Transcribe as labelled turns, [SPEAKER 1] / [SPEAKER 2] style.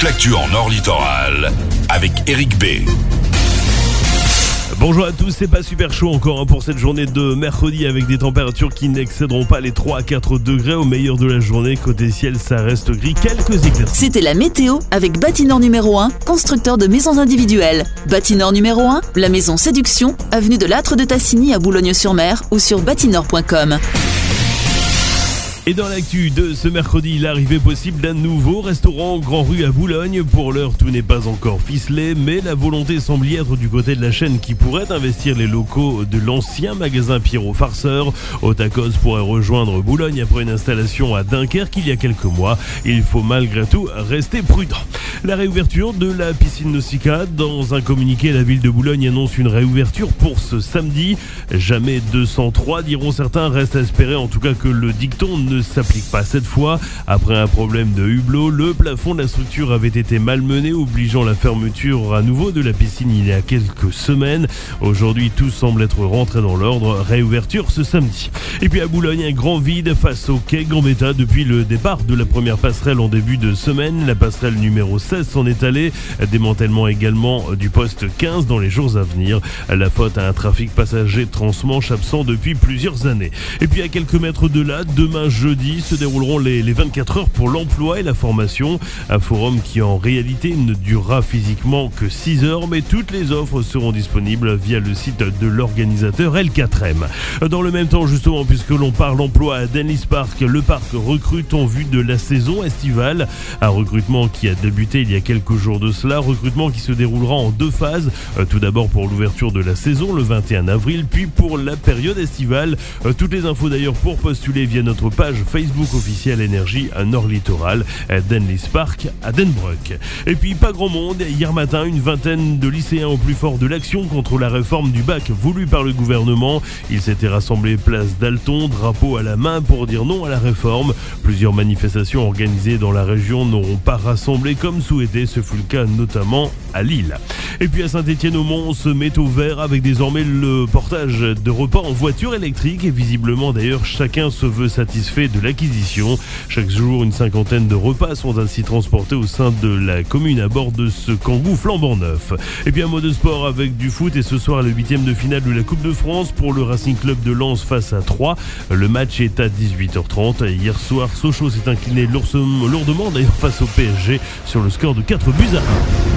[SPEAKER 1] toute l'actu en Nord Littoral avec Eric B.
[SPEAKER 2] Bonjour à tous, c'est pas super chaud encore pour cette journée de mercredi avec des températures qui n'excéderont pas les 3 à 4 degrés au meilleur de la journée. Côté ciel, ça reste gris, quelques éclaircies.
[SPEAKER 3] C'était la météo avec Bâtineur numéro 1, constructeur de maisons individuelles. Bâtineur numéro 1, la maison Séduction, avenue de l'Âtre de Tassigny à Boulogne-sur-Mer ou sur bâtineur.com.
[SPEAKER 2] Et dans l'actu de ce mercredi, l'arrivée possible d'un nouveau restaurant Grand Rue à Boulogne. Pour l'heure, tout n'est pas encore ficelé, mais la volonté semble y être du côté de la chaîne qui pourrait investir les locaux de l'ancien magasin Pierrot Farceur. Otakos pourrait rejoindre Boulogne après une installation à Dunkerque il y a quelques mois. Il faut malgré tout rester prudent. La réouverture de la piscine Nausicaa. Dans un communiqué, la ville de Boulogne annonce une réouverture pour ce samedi. Jamais 203, diront certains. Reste à espérer en tout cas que le dicton ne s'applique pas cette fois. Après un problème de hublot, le plafond de la structure avait été malmené, obligeant la fermeture à nouveau de la piscine il y a quelques semaines. Aujourd'hui, tout semble être rentré dans l'ordre. Réouverture ce samedi. Et puis à Boulogne, un grand vide face au quai Gambetta depuis le départ de la première passerelle en début de semaine. La passerelle numéro 16 s'en est allée. Démantèlement également du poste 15 dans les jours à venir. La faute à un trafic passager transmanche absent depuis plusieurs années. Et puis à quelques mètres de là, demain jeudi se dérouleront les 24 heures pour l'emploi et la formation. Un forum qui en réalité ne durera physiquement que 6 heures, mais toutes les offres seront disponibles via le site de l'organisateur L4M. Dans le même temps, justement, puisque l'on parle emploi à Denlis Park, le parc recrute en vue de la saison estivale. Un recrutement qui a débuté il y a quelques jours de cela, recrutement qui se déroulera en 2 phases. Tout d'abord pour l'ouverture de la saison le 21 avril, puis pour la période estivale. Toutes les infos d'ailleurs pour postuler via notre page Facebook officielle Énergie à Nord Littoral, Denlis Park à Denbroek. Et puis pas grand monde, hier matin une vingtaine de lycéens au plus fort de l'action contre la réforme du bac voulue par le gouvernement. Ils s'étaient rassemblés place d'Alton, drapeau à la main pour dire non à la réforme. Plusieurs manifestations organisées dans la région n'auront pas rassemblé comme souhaité, ce fut le cas notamment à Lille. Et puis à Saint-Étienne-au-Mont, on se met au vert avec désormais le portage de repas en voiture électrique et visiblement d'ailleurs chacun se veut satisfait de l'acquisition. Chaque jour, une cinquantaine de repas sont ainsi transportés au sein de la commune à bord de ce Kangoo flambant neuf. Et puis un mot de sport avec du foot et ce soir le 8e de finale de la Coupe de France pour le Racing Club de Lens face à Troyes. Le match est à 18h30. Hier soir, Sochaux s'est incliné lourdement d'ailleurs face au PSG sur le score de 4 buts à 1.